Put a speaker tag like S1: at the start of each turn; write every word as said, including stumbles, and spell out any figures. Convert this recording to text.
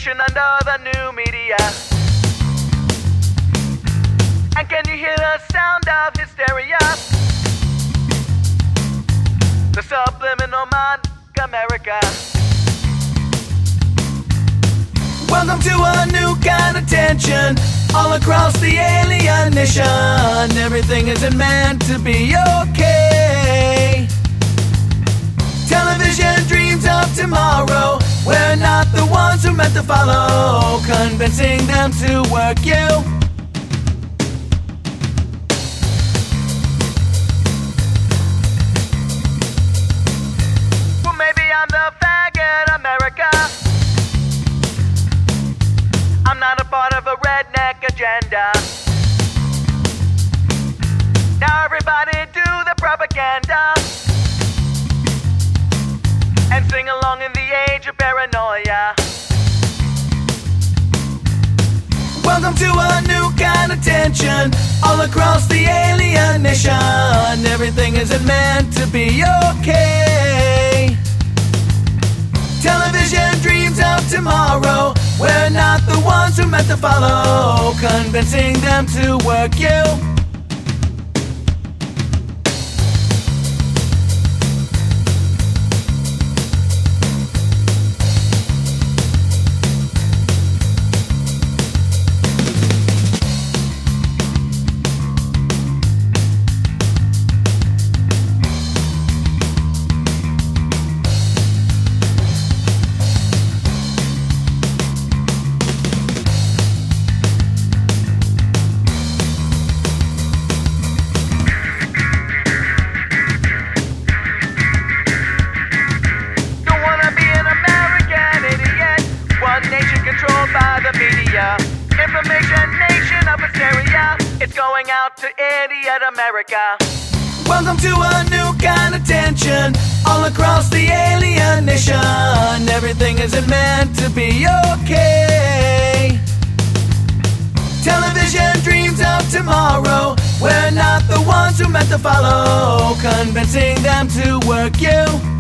S1: nation under the new media. And can you hear the sound of hysteria? The subliminal mind, America. Welcome to a new kind of tension all across the alien nation. Everything isn't meant to be okay. Television dreams of tomorrow. We're not the ones who meant to follow, convincing them to work you. Well, maybe I'm the faggot America. I'm not a part of a redneck agenda. Now everybody do the propaganda and sing along in the age of paranoia. Welcome to a new kind of tension all across the alien nation. Everything isn't meant to be okay. Television dreams of tomorrow. We're not the ones who meant to follow, convincing them to work you. Controlled by the media, information nation of hysteria. It's going out to idiot America. Welcome to a new kind of tension all across the alien nation. Everything isn't meant to be okay. Television dreams of tomorrow. We're not the ones who meant to follow, convincing them to work you.